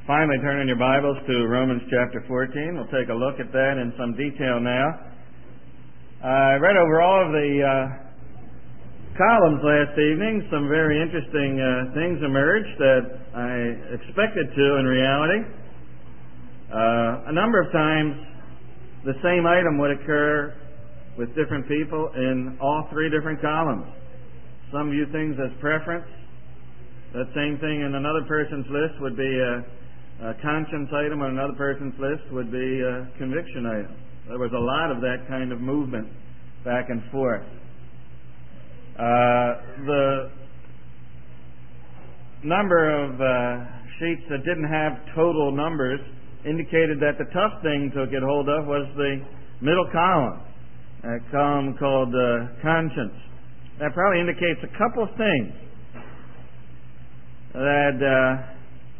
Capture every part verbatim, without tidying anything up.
Finally, turn in your Bibles to Romans chapter fourteen. We'll take a look at that in some detail now. I read over all of the uh, columns last evening. Some very interesting uh, things emerged that I expected to in reality. Uh, a number of times, the same item would occur with different people in all three different columns. Some view things as preference. That same thing in another person's list would be a, a conscience item, on another person's list would be a conviction item. There was a lot of that kind of movement back and forth. Uh, the number of uh, sheets that didn't have total numbers indicated that the tough thing to get hold of was the middle column, a column called uh, conscience. That probably indicates a couple of things. That uh,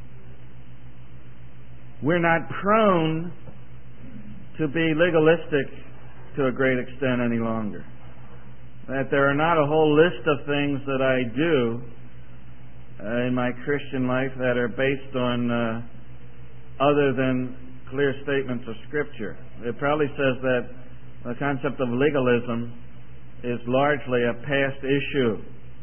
we're not prone to be legalistic to a great extent any longer. That there are not a whole list of things that I do uh, in my Christian life that are based on uh, other than clear statements of Scripture. It probably says that the concept of legalism is largely a past issue.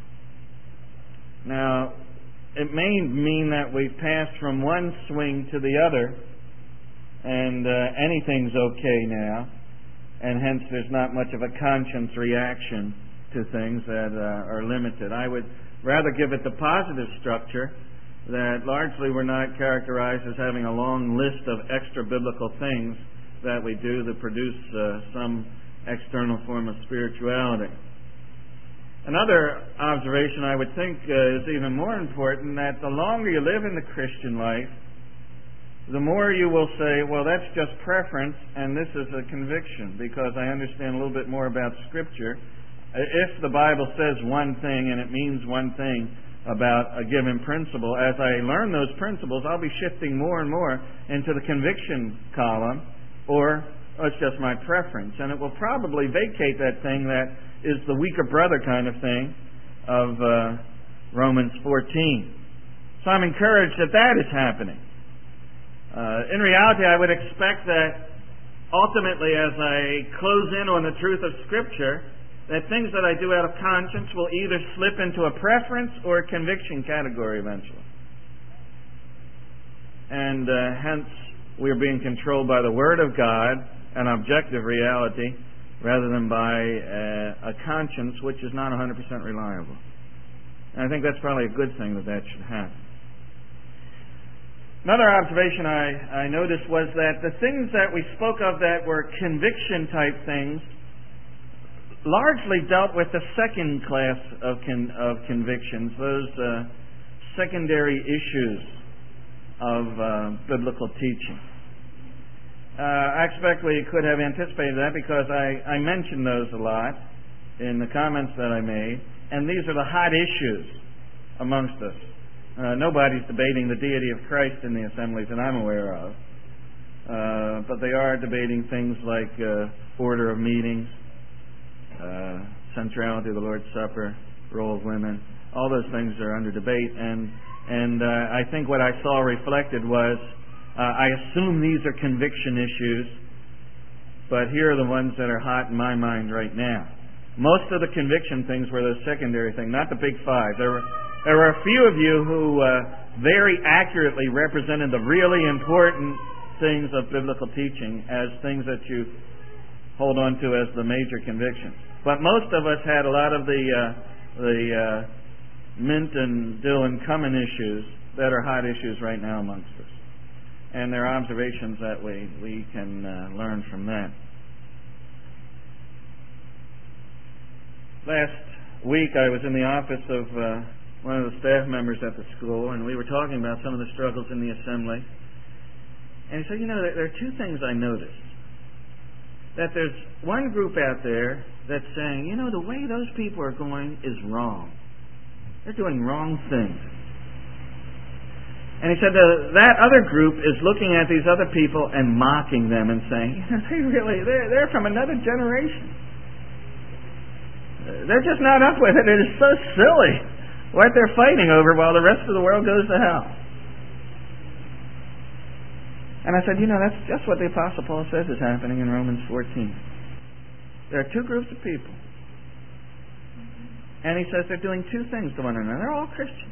Now, it may mean that we've passed from one swing to the other, and uh, anything's okay now, and hence there's not much of a conscience reaction to things that uh, are limited. I would rather give it the positive structure that largely we're not characterized as having a long list of extra-biblical things that we do that produce uh, some external form of spirituality. Another observation I would think uh, is even more important, that the longer you live in the Christian life, the more you will say, well, that's just preference and this is a conviction, because I understand a little bit more about Scripture. If the Bible says one thing and it means one thing about a given principle, as I learn those principles, I'll be shifting more and more into the conviction column, or oh, it's just my preference. And it will probably vacate that thing that is the weaker brother kind of thing of uh, Romans fourteen. So I'm encouraged that that is happening. Uh, in reality, I would expect that ultimately, as I close in on the truth of Scripture, that things that I do out of conscience will either slip into a preference or a conviction category eventually. And uh, hence, we're being controlled by the Word of God, an objective reality, rather than by uh, a conscience which is not one hundred percent reliable. And I think that's probably a good thing that that should happen. Another observation I, I noticed was that the things that we spoke of that were conviction-type things largely dealt with the second class of, con, of convictions, those uh, secondary issues of uh, biblical teaching. Uh, I expect we could have anticipated that because I, I mentioned those a lot in the comments that I made, and these are the hot issues amongst us. Uh, nobody's debating the deity of Christ in the assemblies that I'm aware of, uh, but they are debating things like uh, order of meetings, uh, centrality of the Lord's Supper, role of women. All those things are under debate, and and uh, I think what I saw reflected was, Uh, I assume these are conviction issues, but here are the ones that are hot in my mind right now. Most of the conviction things were the secondary thing, not the big five. There were, there were a few of you who uh, very accurately represented the really important things of biblical teaching as things that you hold on to as the major convictions. But most of us had a lot of the, uh, the uh, mint and dill and cumin issues that are hot issues right now amongst us. And there are observations that we, we can uh, learn from that. Last week I was in the office of uh, one of the staff members at the school, and we were talking about some of the struggles in the assembly. And he said, you know, there, there are two things I noticed. That there's one group out there that's saying, you know, the way those people are going is wrong. They're doing wrong things. And he said that, that other group is looking at these other people and mocking them and saying, they really, they're, they're from another generation. They're just not up with it. It is so silly what they're fighting over while the rest of the world goes to hell. And I said, you know, that's just what the Apostle Paul says is happening in Romans fourteen. There are two groups of people. And he says they're doing two things to one another. They're all Christians.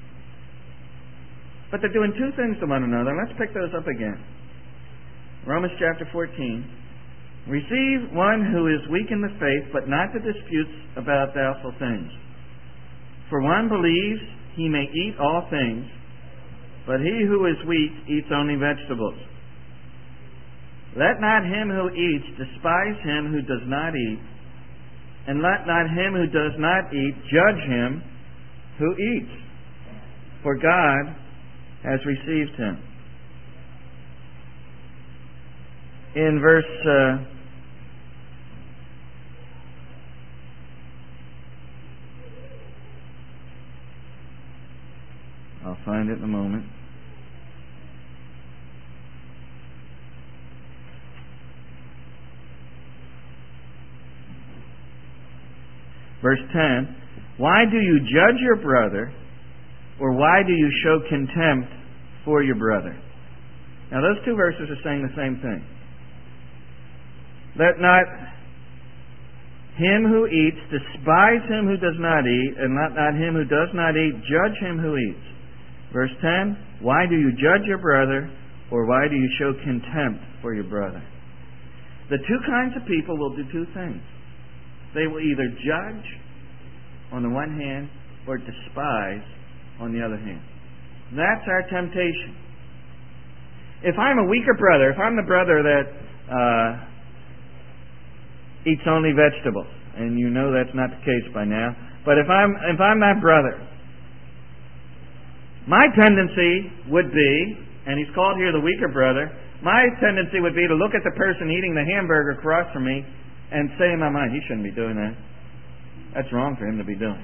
But they're doing two things to one another. Let's pick those up again. Romans chapter fourteen. Receive one who is weak in the faith, but not to disputes about doubtful things. For one believes he may eat all things, but he who is weak eats only vegetables. Let not him who eats despise him who does not eat, and let not him who does not eat judge him who eats, for God has received him. In verse uh, I'll find it in a moment. Verse ten, why do you judge your brother, or why do you show contempt for your brother? Now those two verses are saying the same thing. Let not him who eats despise him who does not eat, and let not him who does not eat judge him who eats. Verse ten, why do you judge your brother, or why do you show contempt for your brother? The two kinds of people will do two things. They will either judge on the one hand or despise on the other hand. That's our temptation. If I'm a weaker brother, if I'm the brother that uh, eats only vegetables, and you know that's not the case by now, but if I'm if I'm that brother, my tendency would be, and he's called here the weaker brother, my tendency would be to look at the person eating the hamburger across from me and say in my mind, he shouldn't be doing that. That's wrong for him to be doing.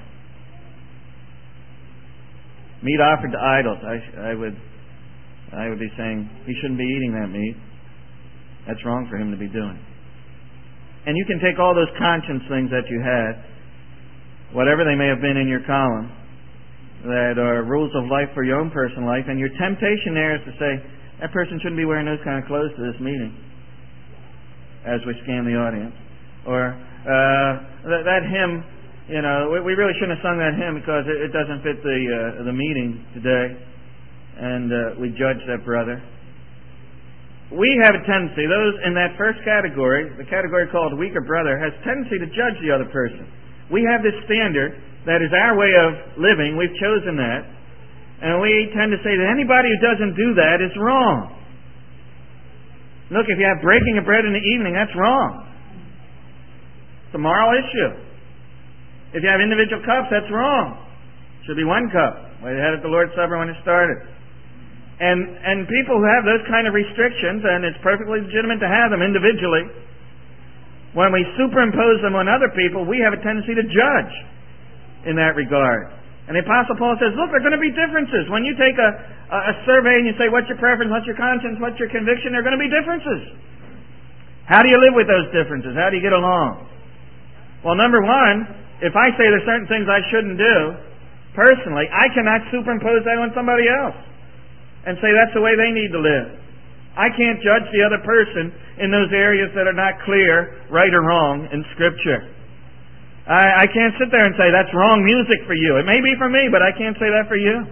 Meat offered to idols, I, I would I would be saying, he shouldn't be eating that meat. That's wrong for him to be doing. And you can take all those conscience things that you had, whatever they may have been in your column, that are rules of life for your own personal life, and your temptation there is to say, that person shouldn't be wearing those kind of clothes to this meeting, as we scan the audience. Or uh, that, that hymn, you know, we, we really shouldn't have sung that hymn because it, it doesn't fit the uh, the meeting today, and uh, we judge that brother. We have a tendency, those in that first category, the category called weaker brother, has a tendency to judge the other person. We have this standard that is our way of living. We've chosen that. And we tend to say that anybody who doesn't do that is wrong. Look, if you have breaking of bread in the evening, that's wrong. It's a moral issue. If you have individual cups, that's wrong. It should be one cup. We had at the Lord's Supper when it started. And and people who have those kind of restrictions, and it's perfectly legitimate to have them individually, when we superimpose them on other people, we have a tendency to judge in that regard. And the Apostle Paul says, look, there are going to be differences. When you take a, a, a survey and you say, what's your preference, what's your conscience, what's your conviction, there are going to be differences. How do you live with those differences? How do you get along? Well, number one, if I say there's certain things I shouldn't do, personally, I cannot superimpose that on somebody else and say that's the way they need to live. I can't judge the other person in those areas that are not clear, right or wrong, in Scripture. I, I can't sit there and say, that's wrong music for you. It may be for me, but I can't say that for you.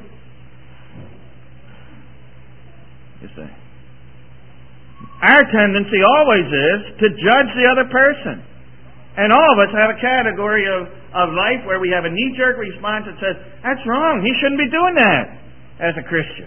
You see. Our tendency always is to judge the other person. And all of us have a category of, of life where we have a knee-jerk response that says, that's wrong. He shouldn't be doing that as a Christian.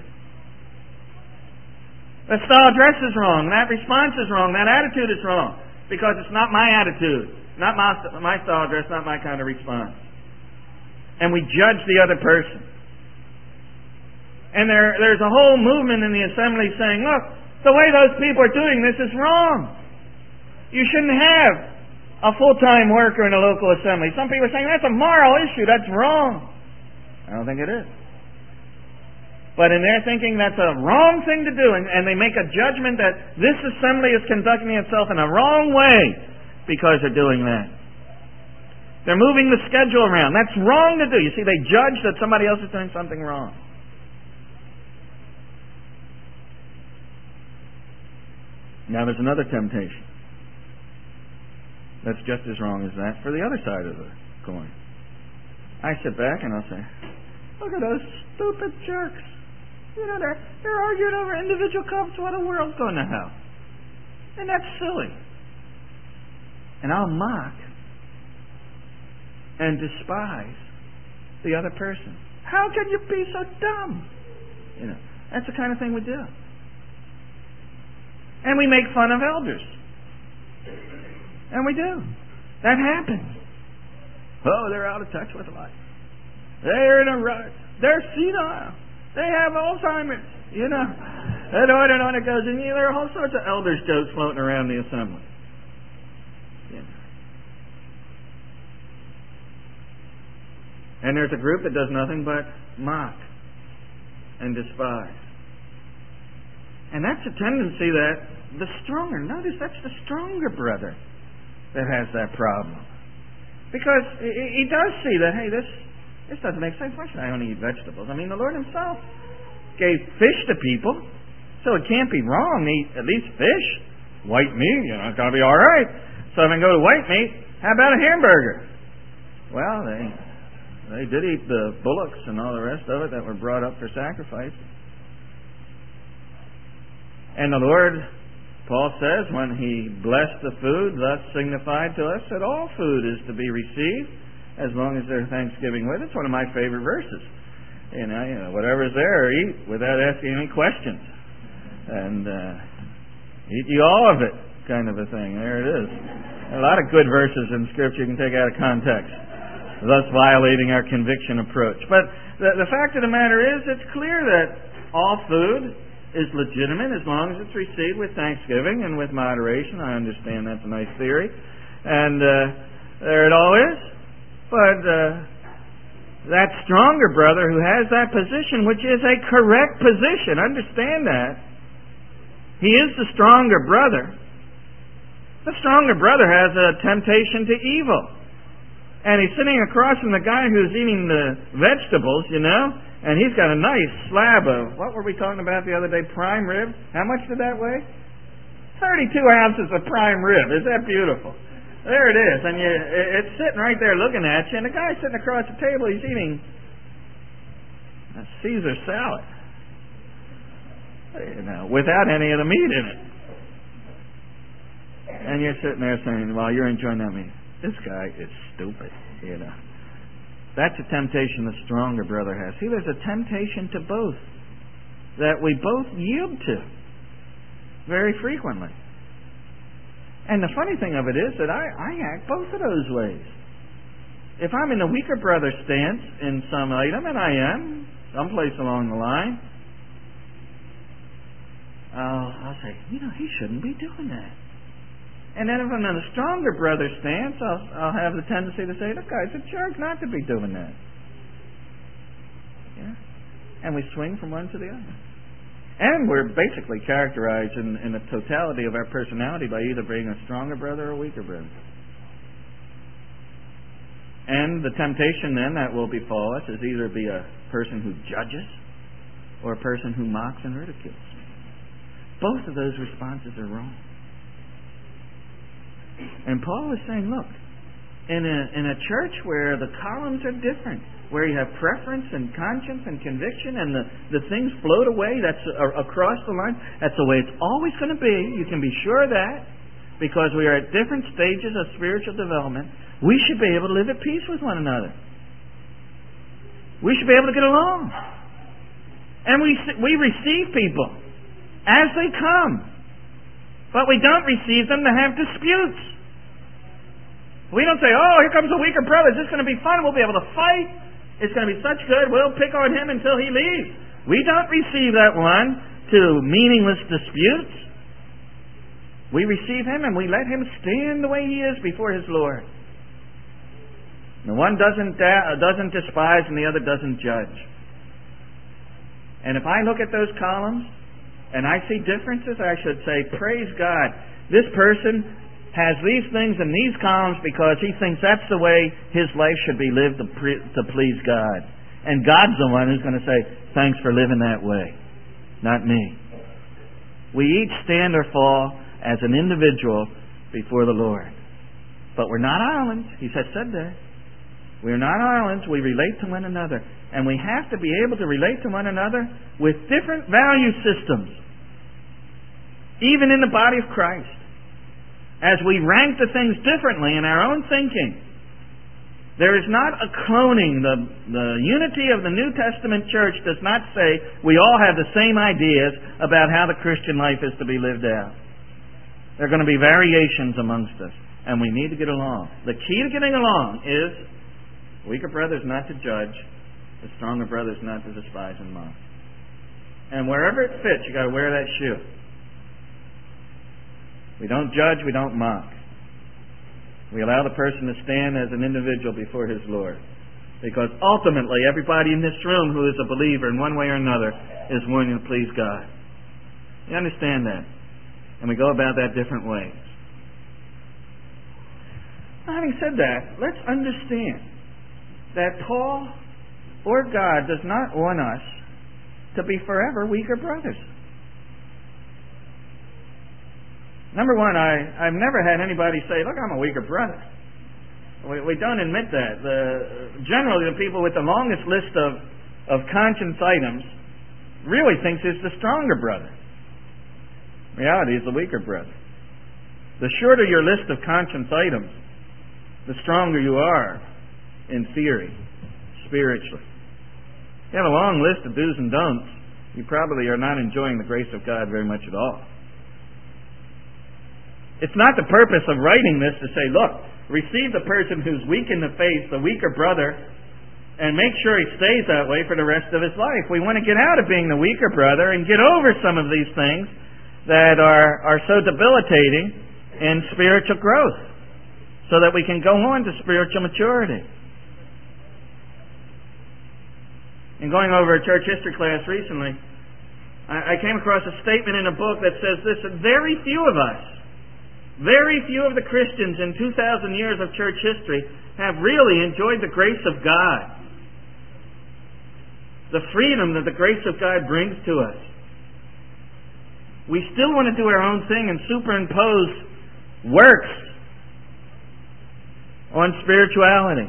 That style of dress is wrong. That response is wrong. That attitude is wrong. Because it's not my attitude. Not my, my style of dress, not my kind of response. And we judge the other person. And there, there's a whole movement in the assembly saying, look, the way those people are doing this is wrong. You shouldn't have a full-time worker in a local assembly. Some people are saying, that's a moral issue. That's wrong. I don't think it is. But in their thinking, that's a wrong thing to do. And, and they make a judgment that this assembly is conducting itself in a wrong way because they're doing that. They're moving the schedule around. That's wrong to do. You see, they judge that somebody else is doing something wrong. Now there's another temptation that's just as wrong as that for the other side of the coin. I sit back and I'll say, look at those stupid jerks. You know, they're, they're arguing over individual cups. What a world's going to hell. And that's silly. And I'll mock and despise the other person. How can you be so dumb? You know, that's the kind of thing we do. And we make fun of elders. And we do. That happens. Oh, they're out of touch with life. They're in a rut. They're senile. They have Alzheimer's. You know. And on and on it goes. And you know, there are all sorts of elders' jokes floating around the assembly. You know. And there's a group that does nothing but mock and despise. And that's a tendency that the stronger, notice that's the stronger brother that has that problem. Because he does see that, hey, this this doesn't make sense. Why should I only eat vegetables? I mean, the Lord Himself gave fish to people, so it can't be wrong to eat at least fish. White meat, you know, it's got to be all right. So if I go to white meat, how about a hamburger? Well, they they did eat the bullocks and all the rest of it that were brought up for sacrifice. And the Lord, Paul says, when He blessed the food, thus signified to us that all food is to be received as long as there's thanksgiving with it. It's one of my favorite verses. You know, you know whatever's there, eat without asking any questions. And uh, eat you all of it, kind of a thing. There it is. A lot of good verses in Scripture you can take out of context, thus violating our conviction approach. But the, the fact of the matter is, it's clear that all food is legitimate as long as it's received with thanksgiving and with moderation. I understand that's a nice theory. And uh, there it all is. But uh, that stronger brother who has that position, which is a correct position, understand that. He is the stronger brother. The stronger brother has a temptation to evil. And he's sitting across from the guy who's eating the vegetables, you know, and he's got a nice slab of, what were we talking about the other day, prime rib? How much did that weigh? thirty-two ounces of prime rib. Is that beautiful? There it is. And you, it's sitting right there looking at you, and the guy sitting across the table, he's eating a Caesar salad. You know, without any of the meat in it. And you're sitting there saying, well, you're enjoying that meat. This guy is stupid, you know. That's a temptation the stronger brother has. See, there's a temptation to both that we both yield to very frequently. And the funny thing of it is that I, I act both of those ways. If I'm in the weaker brother stance in some item, and I am, someplace along the line, I'll, I'll say, you know, he shouldn't be doing that. And then if I'm in a stronger brother stance, I'll, I'll have the tendency to say, look, guy's a jerk not to be doing that. Yeah? And we swing from one to the other. And we're basically characterized in, in the totality of our personality by either being a stronger brother or a weaker brother. And the temptation then that will befall us is either be a person who judges or a person who mocks and ridicules. Both of those responses are wrong. And Paul is saying, look, in a, in a church where the columns are different, where you have preference and conscience and conviction and the, the things float away, that's uh, across the line, that's the way it's always going to be. You can be sure of that, because we are at different stages of spiritual development. We should be able to live at peace with one another. We should be able to get along. And we, we receive people as they come. But we don't receive them to have disputes. We don't say, oh, here comes a weaker brother. It's just going to be fun. We'll be able to fight. It's going to be such good. We'll pick on him until he leaves. We don't receive that one to meaningless disputes. We receive him and we let him stand the way he is before his Lord. The one doesn't, da- doesn't despise and the other doesn't judge. And if I look at those columns, and I see differences, I should say, praise God. This person has these things in these columns because he thinks that's the way his life should be lived to, pre- to please God. And God's the one who's going to say, thanks for living that way, not me. We each stand or fall as an individual before the Lord. But we're not islands. He said, said there. We're not islands. We relate to one another. And we have to be able to relate to one another with different value systems, even in the body of Christ. As we rank the things differently in our own thinking, there is not a cloning. The, the unity of the New Testament church does not say we all have the same ideas about how the Christian life is to be lived out. There are going to be variations amongst us, and we need to get along. The key to getting along is weaker brothers not to judge, the stronger brothers not to despise and mock. And wherever it fits, you've got to wear that shoe. We don't judge, we don't mock. We allow the person to stand as an individual before his Lord. Because ultimately, everybody in this room who is a believer in one way or another is wanting to please God. You understand that? And we go about that different ways. Now, having said that, let's understand that Paul or God does not want us to be forever weaker brothers. Number one, I, I've never had anybody say, look, I'm a weaker brother. We, we don't admit that. The, generally, the people with the longest list of, of conscience items really thinks it's the stronger brother. Reality is the weaker brother. The shorter your list of conscience items, the stronger you are in theory, spiritually. If you have a long list of do's and don'ts, you probably are not enjoying the grace of God very much at all. It's not the purpose of writing this to say, look, receive the person who's weak in the faith, the weaker brother, and make sure he stays that way for the rest of his life. We want to get out of being the weaker brother and get over some of these things that are, are so debilitating in spiritual growth so that we can go on to spiritual maturity. In going over a church history class recently, I, I came across a statement in a book that says this: very few of us, very few of the Christians in two thousand years of church history have really enjoyed the grace of God. The freedom that the grace of God brings to us. We still want to do our own thing and superimpose works on spirituality.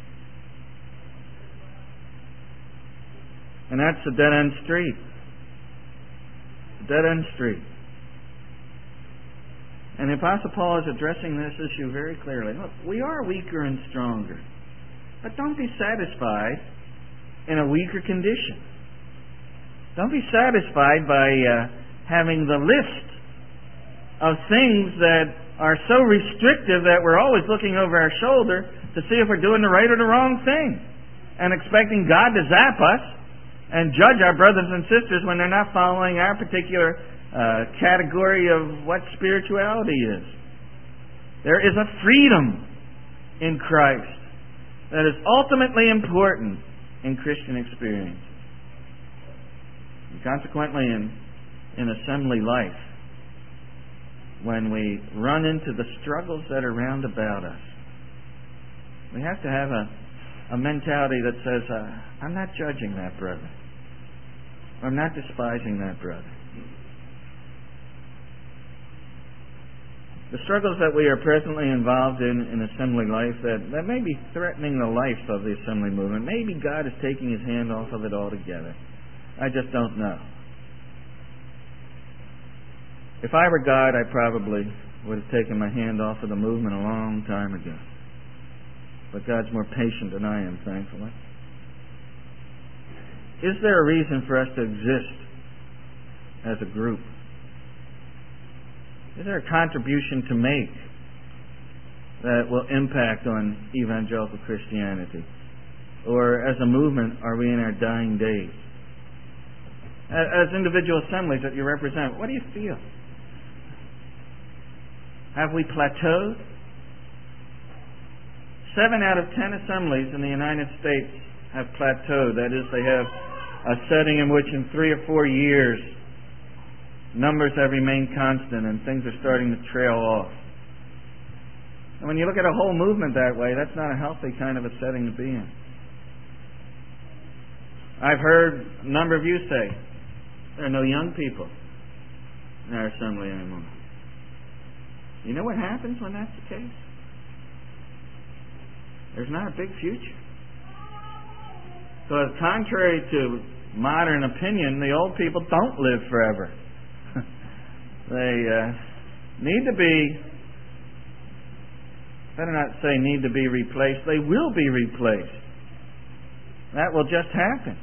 And that's a dead-end street. A dead-end street. And the Apostle Paul is addressing this issue very clearly. Look, we are weaker and stronger. But don't be satisfied in a weaker condition. Don't be satisfied by uh, having the list of things that are so restrictive that we're always looking over our shoulder to see if we're doing the right or the wrong thing, and expecting God to zap us and judge our brothers and sisters when they're not following our particular uh, category of what spirituality is. There is a freedom in Christ that is ultimately important in Christian experience. And consequently, in, in assembly life, when we run into the struggles that are round about us, we have to have a, a mentality that says, uh, I'm not judging that brother. I'm not despising that brother. The struggles that we are presently involved in in assembly life that, that may be threatening the life of the assembly movement. Maybe God is taking His hand off of it altogether. I just don't know. If I were God, I probably would have taken my hand off of the movement a long time ago. But God's more patient than I am, thankfully. Is there a reason for us to exist as a group? Is there a contribution to make that will impact on evangelical Christianity? Or as a movement, are we in our dying days? As individual assemblies that you represent, what do you feel? Have we plateaued? Seven out of ten assemblies in the United States have plateaued. That is, they have a setting in which in three or four years numbers have remained constant and things are starting to trail off. And when you look at a whole movement that way, that's not a healthy kind of a setting to be in. I've heard a number of you say, there are no young people in our assembly anymore. You know what happens when that's the case? There's not a big future. Because contrary to modern opinion, the old people don't live forever. They uh, need to be, better not say need to be replaced, they will be replaced. That will just happen.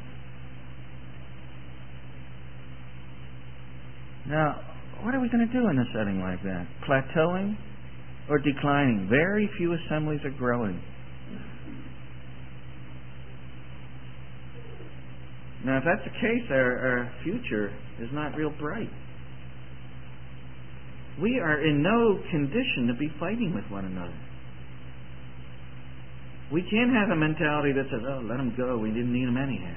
Now, what are we going to do in a setting like that? Plateauing or declining? Very few assemblies are growing. Now, if that's the case, our, our future is not real bright. We are in no condition to be fighting with one another. We can't have a mentality that says, oh, let them go, we didn't need them anyhow.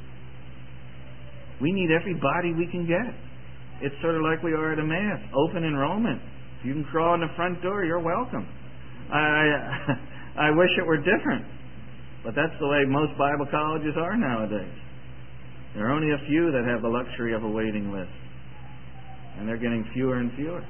We need everybody we can get. It's sort of like we are at a Mass, open enrollment. If you can crawl in the front door, you're welcome. I, I wish it were different, but that's the way most Bible colleges are nowadays. There are only a few that have the luxury of a waiting list, and they're getting fewer and fewer.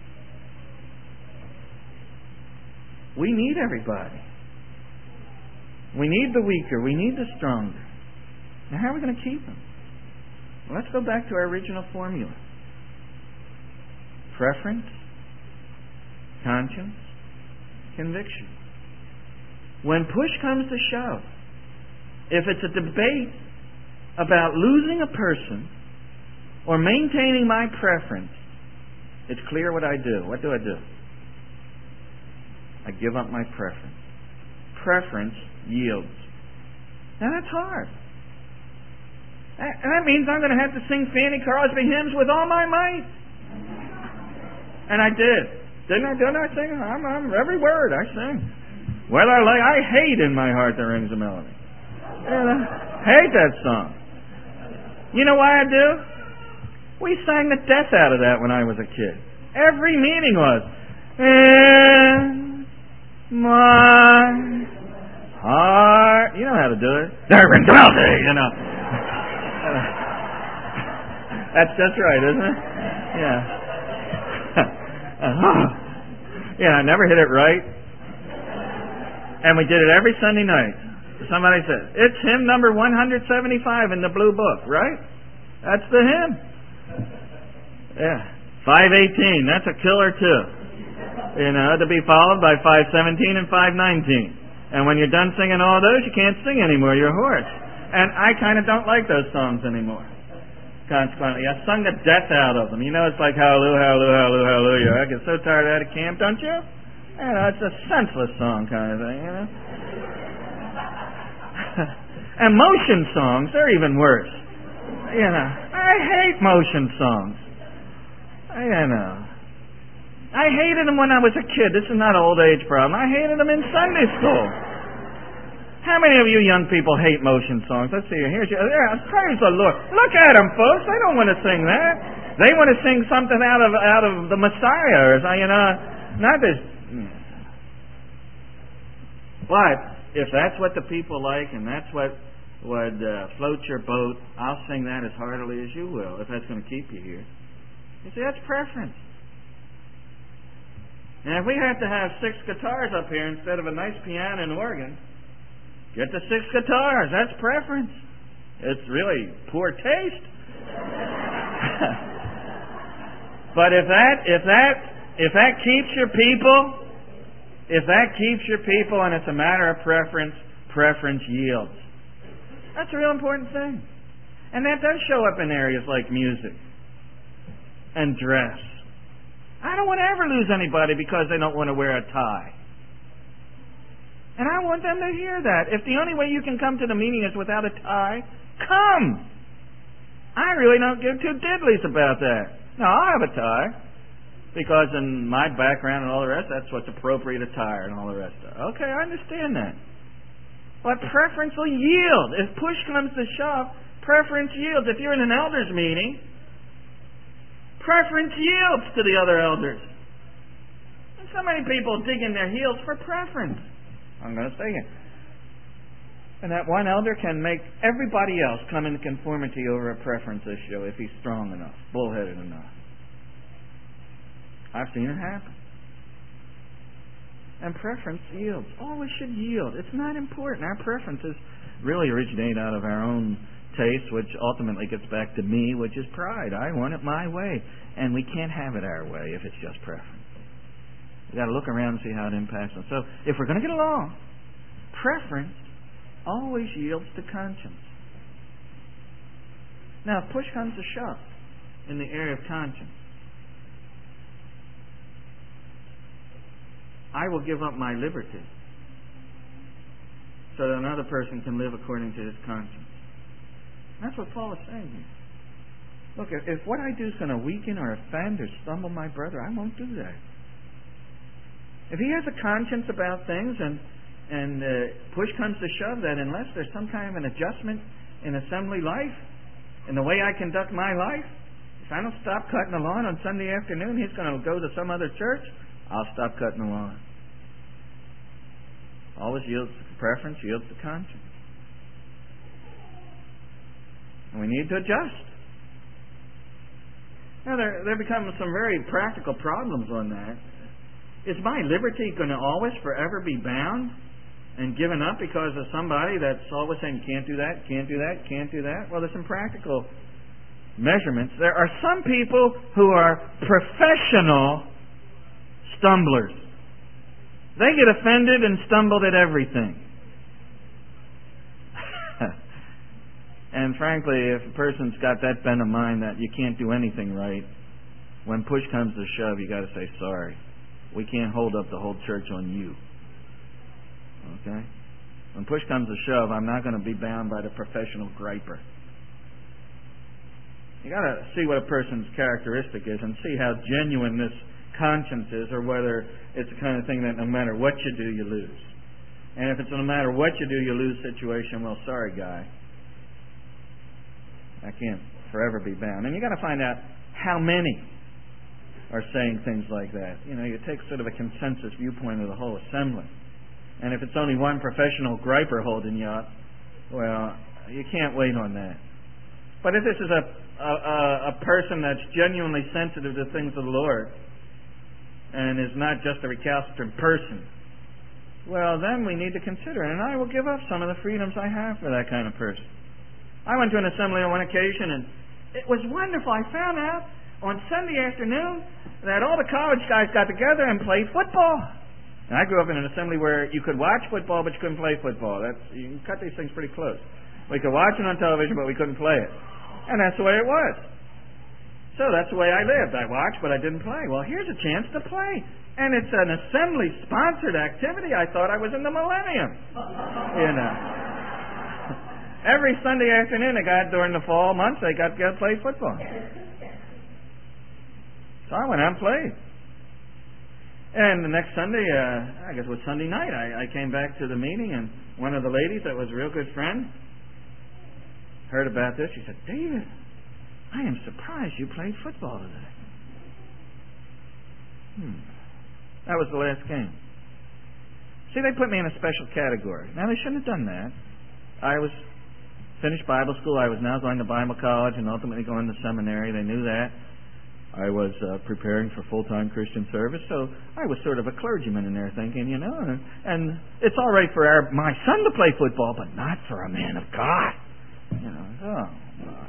We need everybody. We need the weaker. We need the stronger. Now, how are we going to keep them? Well, let's go back to our original formula. Preference, conscience, conviction. When push comes to shove, if it's a debate about losing a person or maintaining my preference, it's clear what I do. What do I do? I give up my preference. Preference yields. Now that's hard. And that means I'm going to have to sing Fanny Crosby hymns with all my might. And I did. Didn't I? Didn't I sing? I'm, I'm every word I sing. Whether I like, I hate in my heart the rings a melody. And I hate that song. You know why I do? We sang the death out of that when I was a kid. Every meeting was, in my heart. You know how to do it. There rings a melody, you know. That's just right, isn't it? Yeah. uh-huh. Yeah, I never hit it right. And we did it every Sunday night. Somebody said, it's hymn number one seventy-five in the blue book, right? That's the hymn. Yeah. five eighteen, that's a killer too. You know, to be followed by five seventeen and five nineteen. And when you're done singing all those, you can't sing anymore, you're hoarse. And I kind of don't like those songs anymore. Consequently, I sung the death out of them. You know, it's like hallelujah, hallelujah, hallelujah, hallelujah. I get so tired out of camp, don't you? You know, it's a senseless song kind of thing, you know. And motion songs, they're even worse. You know, I hate motion songs. You know. I hated them when I was a kid. This is not an old age problem. I hated them in Sunday school. How many of you young people hate motion songs? Let's see. Here's your, yeah, praise the Lord. Look at them, folks. They don't want to sing that. They want to sing something out of out of the Messiah, or you know, not this. But if that's what the people like, and that's what would uh, float your boat, I'll sing that as heartily as you will, if that's going to keep you here. You see, that's preference. And if we have to have six guitars up here instead of a nice piano and organ, get the six guitars. That's preference. It's really poor taste. But if that, if that, if that keeps your people, if that keeps your people, and it's a matter of preference, preference yields. That's a real important thing. And that does show up in areas like music and dress. I don't want to ever lose anybody because they don't want to wear a tie. And I want them to hear that. If the only way you can come to the meeting is without a tie, come. I really don't give two diddlies about that. No, I'll have a tie. Because in my background and all the rest, that's what's appropriate attire and all the rest of it. Okay, I understand that. But preference will yield. If push comes to shove, preference yields. If you're in an elders meeting, preference yields to the other elders. And so many people dig in their heels for preference. I'm going to say it. And that one elder can make everybody else come into conformity over a preference issue if he's strong enough, bullheaded enough. I've seen it happen. And preference yields. Always should yield. It's not important. Our preferences really originate out of our own taste, which ultimately gets back to me, which is pride. I want it my way. And we can't have it our way if it's just preference. We've got to look around and see how it impacts us. So if we're going to get along, preference always yields to conscience. Now, if push comes to shove in the area of conscience, I will give up my liberty so that another person can live according to his conscience. That's what Paul is saying here. Look, if, if what I do is going to weaken or offend or stumble my brother, I won't do that. If he has a conscience about things and and uh, push comes to shove, that unless there's some kind of an adjustment in assembly life, in the way I conduct my life, if I don't stop cutting the lawn on Sunday afternoon, he's going to go to some other church, I'll stop cutting the lawn. Always yields to preference, yields to conscience. And we need to adjust. Now, there, there become some very practical problems on that. Is my liberty going to always forever be bound and given up because of somebody that's always saying, can't do that, can't do that, can't do that? Well, there's some practical measurements. There are some people who are professional stumblers. They get offended and stumbled at everything. And frankly, if a person's got that bent of mind that you can't do anything right, when push comes to shove, you got to say sorry. We can't hold up the whole church on you. Okay? When push comes to shove, I'm not going to be bound by the professional griper. You got to see what a person's characteristic is and see how genuine this conscience is, or whether it's the kind of thing that no matter what you do, you lose. And if it's no matter what you do, you lose situation, well, sorry, guy. I can't forever be bound. And you got to find out how many are saying things like that. You know, you take sort of a consensus viewpoint of the whole assembly. And if it's only one professional griper holding you up, well, you can't wait on that. But if this is a, a, a person that's genuinely sensitive to things of the Lord and is not just a recalcitrant person, well, then we need to consider it. And I will give up some of the freedoms I have for that kind of person. I went to an assembly on one occasion, and it was wonderful. I found out on Sunday afternoon that all the college guys got together and played football. And I grew up in an assembly where you could watch football, but you couldn't play football. That's, you can cut these things pretty close. We could watch it on television, but we couldn't play it. And that's the way it was. So that's the way I lived. I watched, but I didn't play. Well, here's a chance to play. And it's an assembly-sponsored activity. I thought I was in the millennium. You know. Every Sunday afternoon, they got, during the fall months, they got to play football. So I went out and played. And the next Sunday, uh, I guess it was Sunday night, I, I came back to the meeting, and one of the ladies that was a real good friend heard about this. She said, David, I am surprised you played football today. Hmm. That was the last game. See, they put me in a special category. Now, they shouldn't have done that. I was finished Bible school. I was now going to Bible college and ultimately going to seminary. They knew that. I was uh, preparing for full-time Christian service, so I was sort of a clergyman in there thinking, you know, and, and it's all right for our, my son to play football, but not for a man of God. You know, oh, my.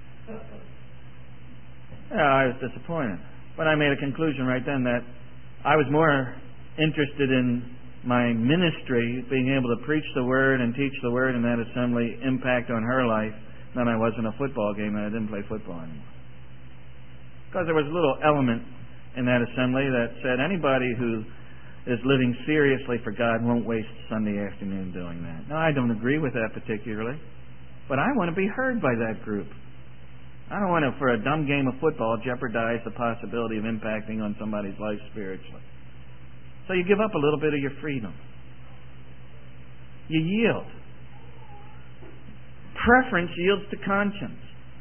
Yeah, I was disappointed. But I made a conclusion right then that I was more interested in my ministry, being able to preach the Word and teach the Word in that assembly, impact on her life, than I was in a football game, and I didn't play football anymore. Because there was a little element in that assembly that said anybody who is living seriously for God won't waste Sunday afternoon doing that. Now, I don't agree with that particularly, but I want to be heard by that group. I don't want to, for a dumb game of football, jeopardize the possibility of impacting on somebody's life spiritually. So you give up a little bit of your freedom. You yield. Preference yields to conscience.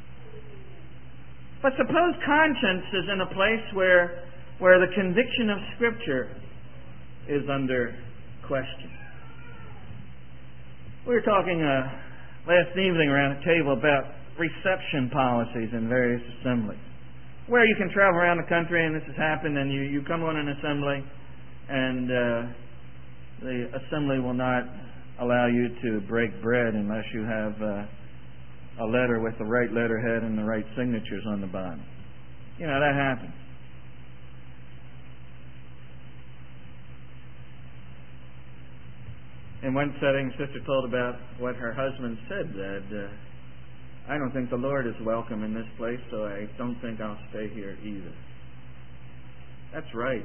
But suppose conscience is in a place where, where the conviction of Scripture is under question. We were talking uh, last evening around a table about reception policies in various assemblies, where you can travel around the country, and this has happened, and you, you come on an assembly, and uh, The assembly will not allow you to break bread unless you have uh, a letter with the right letterhead and the right signatures on the bottom. You know, that happens. In one setting, Sister told about what her husband said, that uh, I don't think the Lord is welcome in this place, so I don't think I'll stay here either. That's right.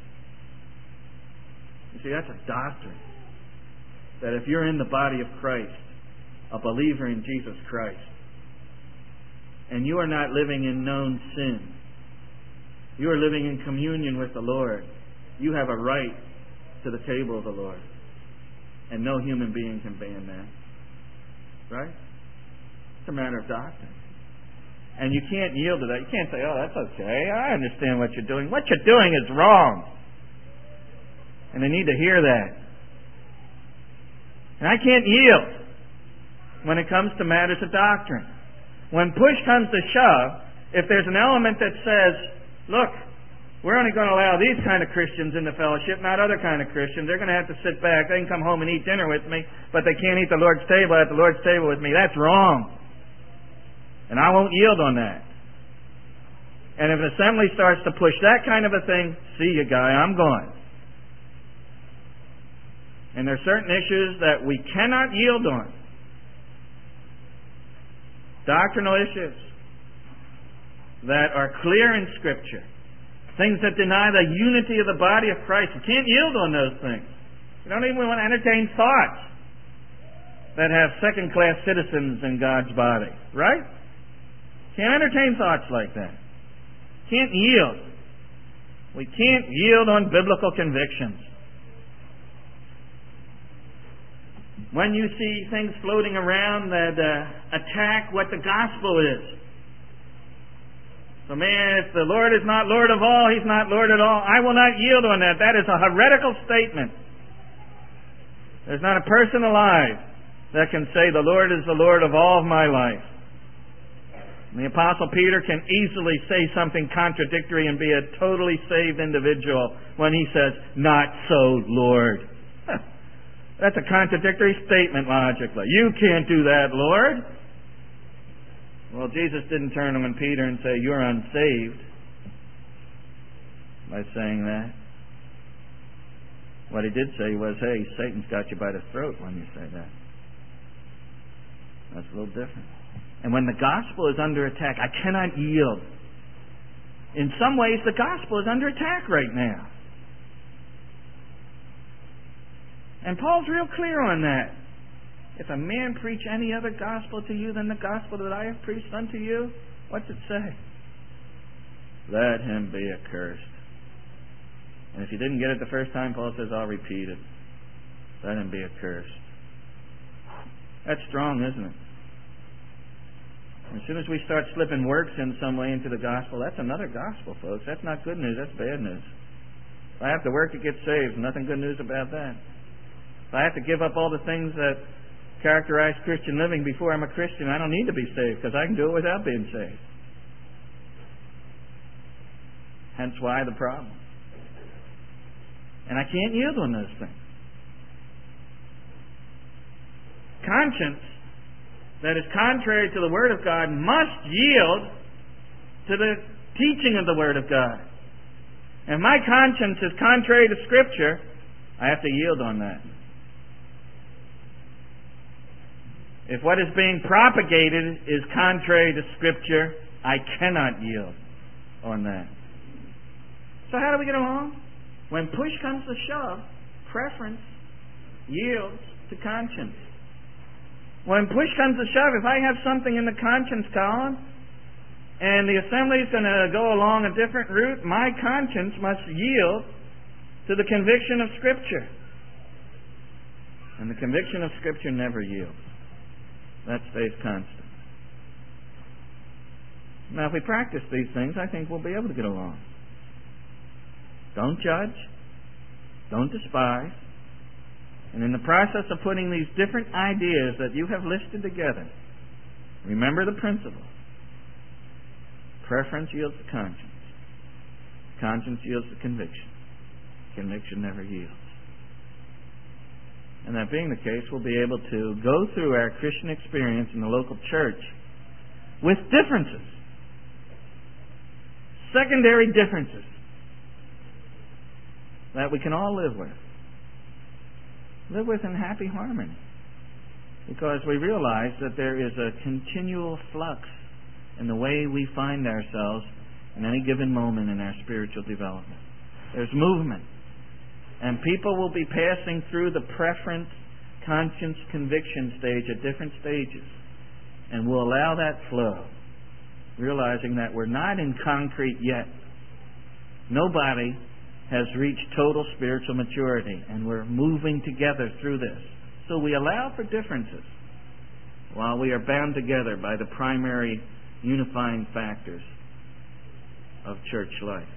You see, that's a doctrine. That if you're in the body of Christ, a believer in Jesus Christ, and you are not living in known sin, you are living in communion with the Lord, you have a right to the table of the Lord. And no human being can ban that. Right? It's a matter of doctrine. And you can't yield to that. You can't say, oh, that's okay. I understand what you're doing. What you're doing is wrong. And they need to hear that. And I can't yield when it comes to matters of doctrine. When push comes to shove, if there's an element that says, look, we're only going to allow these kind of Christians in the fellowship, not other kind of Christians. They're going to have to sit back. They can come home and eat dinner with me, but they can't eat the Lord's table at the Lord's table with me. That's wrong. And I won't yield on that. And if an assembly starts to push that kind of a thing, see you, guy, I'm going. And there are certain issues that we cannot yield on. Doctrinal issues that are clear in Scripture. Things that deny the unity of the body of Christ. You can't yield on those things. You don't even want to entertain thoughts that have second-class citizens in God's body. Right? Can't entertain thoughts like that. Can't yield. We can't yield on biblical convictions. When you see things floating around that uh, attack what the gospel is. So man, if the Lord is not Lord of all, He's not Lord at all. I will not yield on that. That is a heretical statement. There's not a person alive that can say the Lord is the Lord of all of my life. And the Apostle Peter can easily say something contradictory and be a totally saved individual when he says, not so, Lord. That's a contradictory statement logically. You can't do that, Lord. Well, Jesus didn't turn to him and Peter and say, you're unsaved, by saying that. What he did say was, hey, Satan's got you by the throat when you say that. That's a little different. And when the gospel is under attack, I cannot yield. In some ways, the gospel is under attack right now. And Paul's real clear on that. If a man preach any other gospel to you than the gospel that I have preached unto you, what's it say? Let him be accursed. And if you didn't get it the first time, Paul says, I'll repeat it. Let him be accursed. That's strong, isn't it? As soon as we start slipping works in some way into the gospel, that's another gospel, folks. That's not good news, that's bad news. If I have to work to get saved, nothing good news about that. If I have to give up all the things that characterize Christian living before I'm a Christian, I don't need to be saved because I can do it without being saved. Hence why the problem. And I can't yield on those things. Conscience that is contrary to the Word of God must yield to the teaching of the Word of God. And if my conscience is contrary to Scripture, I have to yield on that. If what is being propagated is contrary to Scripture, I cannot yield on that. So how do we get along? When push comes to shove, preference yields to conscience. When push comes to shove, if I have something in the conscience column and the assembly is going to go along a different route, my conscience must yield to the conviction of Scripture. And the conviction of Scripture never yields. That stays constant. Now, if we practice these things, I think we'll be able to get along. Don't judge. Don't despise. And in the process of putting these different ideas that you have listed together, remember the principle. Preference yields to conscience. Conscience yields to conviction. Conviction never yields. And that being the case, we'll be able to go through our Christian experience in the local church with differences, secondary differences, that we can all live with. Live with in happy harmony. Because we realize that there is a continual flux in the way we find ourselves in any given moment in our spiritual development. There's movement. And people will be passing through the preference, conscience, conviction stage at different stages. And we'll allow that flow, realizing that we're not in concrete yet. Nobody has reached total spiritual maturity, and we're moving together through this. So we allow for differences while we are bound together by the primary unifying factors of church life.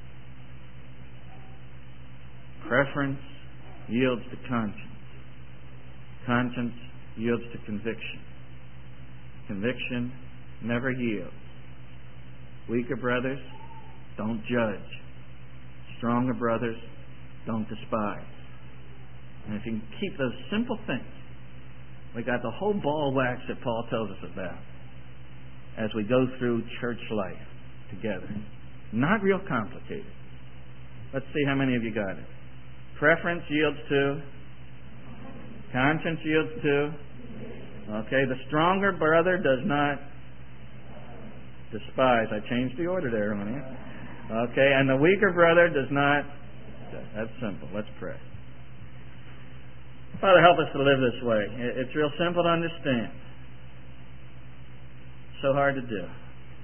Preference yields to conscience. Conscience yields to conviction. Conviction never yields. Weaker brothers, don't judge. Stronger brothers, don't despise. And if you can keep those simple things, we got the whole ball of wax that Paul tells us about as we go through church life together. Not real complicated. Let's see how many of you got it. Preference yields to. Conscience yields to. Okay, the stronger brother does not despise. I changed the order there, honey. Okay, and the weaker brother does not. That's simple. Let's pray. Father, help us to live this way. It's real simple to understand. So hard to do.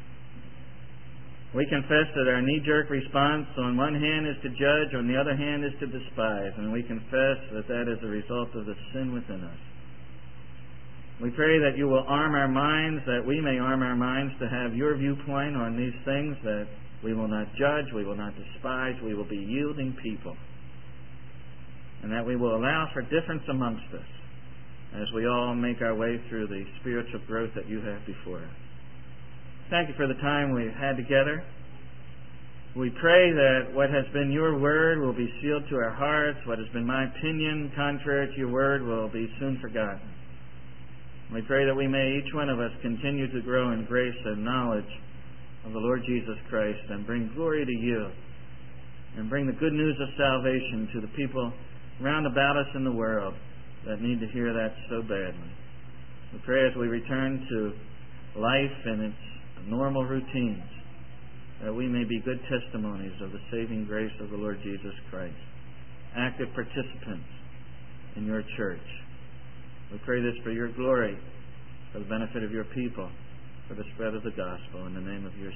We confess that our knee-jerk response on one hand is to judge, on the other hand is to despise, and we confess that that is a result of the sin within us. We pray that you will arm our minds, that we may arm our minds to have your viewpoint on these things, that we will not judge, we will not despise, we will be yielding people, and that we will allow for difference amongst us as we all make our way through the spiritual growth that you have before us. Thank you for the time we've had together. We pray that what has been your word will be sealed to our hearts. What has been my opinion contrary to your word will be soon forgotten. We pray that we may, each one of us, continue to grow in grace and knowledge of the Lord Jesus Christ and bring glory to you and bring the good news of salvation to the people round about us in the world that need to hear that so badly. We pray as we return to life and its normal routines that we may be good testimonies of the saving grace of the Lord Jesus Christ, active participants in your church. We pray this for your glory, for the benefit of your people, for the spread of the gospel, in the name of your